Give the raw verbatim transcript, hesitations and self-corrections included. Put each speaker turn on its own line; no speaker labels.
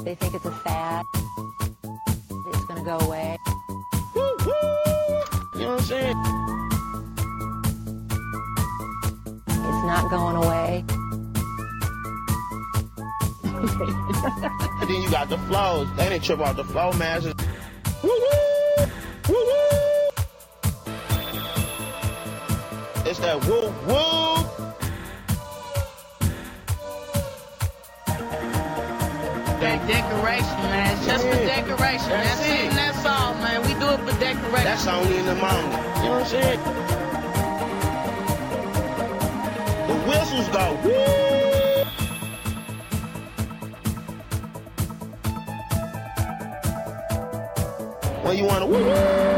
They think it's a fad. It's going to go away.
Woo, woo. You know what I'm saying?
It's not going away.
And then you got the flows. They didn't trip off the flow masters. Woo, woo. Woo, woo. It's that woo, woo.
That decoration, man. It's just
Yeah.
for decoration.
That's
That's,
it.
it. And that's all, man. We do it for decoration.
That's only in the moment. You know what I'm saying? The whistles go, woo! When you wanna woo!